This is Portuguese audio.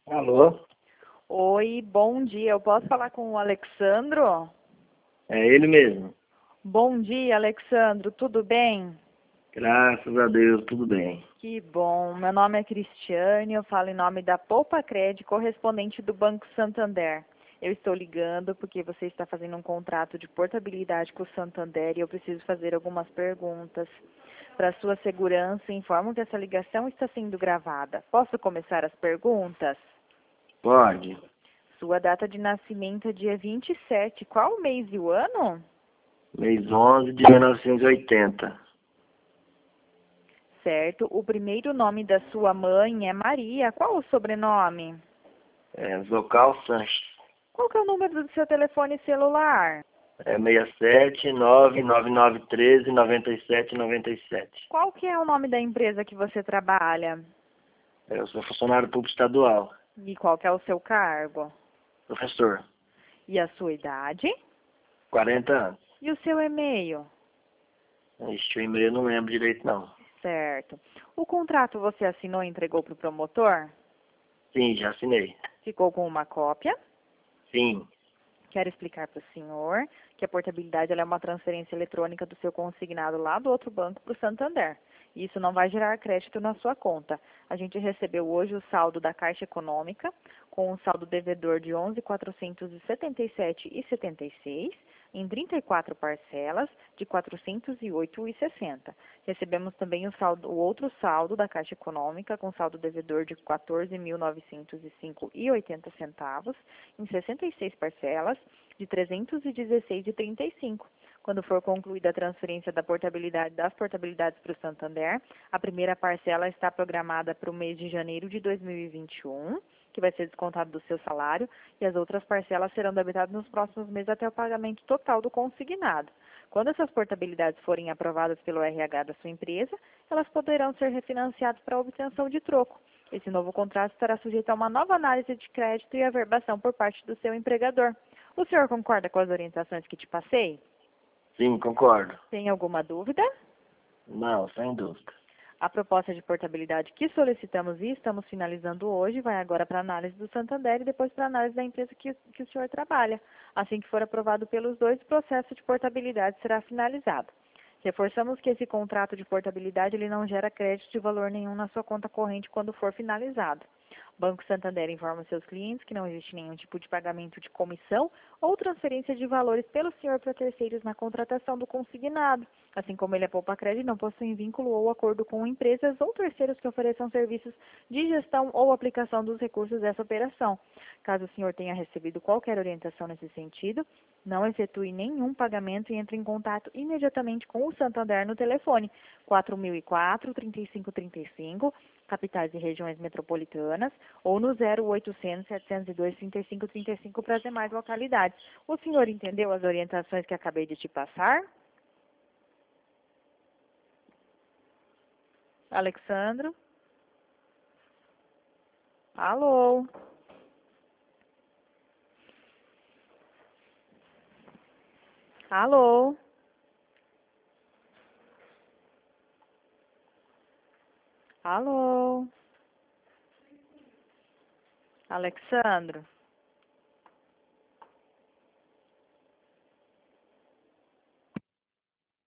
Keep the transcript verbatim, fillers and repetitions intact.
Alô? Oi, bom dia. Eu posso falar com o Alexandro? É ele mesmo. Bom dia, Alexandro. Tudo bem? Graças a Deus, tudo bem. Que bom. Meu nome é Cristiane, eu falo em nome da Poupa Cred, correspondente do Banco Santander. Eu estou ligando porque você está fazendo um contrato de portabilidade com o Santander e eu preciso fazer algumas perguntas. Para sua segurança, informo que essa ligação está sendo gravada. Posso começar as perguntas? Pode. Sua data de nascimento é dia vinte e sete. Qual o mês e o ano? Mês onze de mil novecentos e oitenta. Certo. O primeiro nome da sua mãe é Maria. Qual o sobrenome? É Zocal Sanches. Qual que é o número do seu telefone celular? É seis sete nove nove nove um três nove sete nove sete. Qual que é o nome da empresa que você trabalha? Eu sou funcionário público estadual. E qual que é o seu cargo? Professor. E a sua idade? quarenta anos. E o seu e-mail? Este e-mail eu não lembro direito não. Certo. O contrato você assinou e entregou para o promotor? Sim, já assinei. Ficou com uma cópia? Sim. Quero explicar para o senhor que a portabilidade ela é uma transferência eletrônica do seu consignado lá do outro banco para o Santander. E isso não vai gerar crédito na sua conta. A gente recebeu hoje o saldo da Caixa Econômica, com um saldo devedor de onze mil quatrocentos e setenta e sete reais e setenta e seis centavos, em trinta e quatro parcelas de quatrocentos e oito reais e sessenta centavos. Recebemos também o, saldo, o outro saldo da Caixa Econômica, com saldo devedor de quatorze mil novecentos e cinco reais e oitenta centavos, em sessenta e seis parcelas de trezentos e dezesseis reais e trinta e cinco centavos. Quando for concluída a transferência da portabilidade das portabilidades para o Santander, a primeira parcela está programada para o mês de janeiro de dois mil e vinte e um, que vai ser descontado do seu salário, e as outras parcelas serão debitadas nos próximos meses até o pagamento total do consignado. Quando essas portabilidades forem aprovadas pelo R H da sua empresa, elas poderão ser refinanciadas para obtenção de troco. Esse novo contrato estará sujeito a uma nova análise de crédito e averbação por parte do seu empregador. O senhor concorda com as orientações que te passei? Sim, concordo. Tem alguma dúvida? Não, sem dúvida. A proposta de portabilidade que solicitamos e estamos finalizando hoje vai agora para a análise do Santander e depois para a análise da empresa que, que o senhor trabalha. Assim que for aprovado pelos dois, o processo de portabilidade será finalizado. Reforçamos que esse contrato de portabilidade ele não gera crédito de valor nenhum na sua conta corrente quando for finalizado. O Banco Santander informa seus clientes que não existe nenhum tipo de pagamento de comissão ou transferência de valores pelo senhor para terceiros na contratação do consignado. Assim como ele é Poupa Cred, não possui vínculo ou acordo com empresas ou terceiros que ofereçam serviços de gestão ou aplicação dos recursos dessa operação. Caso o senhor tenha recebido qualquer orientação nesse sentido, não efetue nenhum pagamento e entre em contato imediatamente com o Santander no telefone quatro mil e quatro, trinta e cinco trinta e cinco, capitais e regiões metropolitanas, ou no zero oitocentos, setecentos e dois, trinta e cinco trinta e cinco para as demais localidades. O senhor entendeu as orientações que acabei de te passar? Alexandro? Alô? Alô? Alô? Alexandro?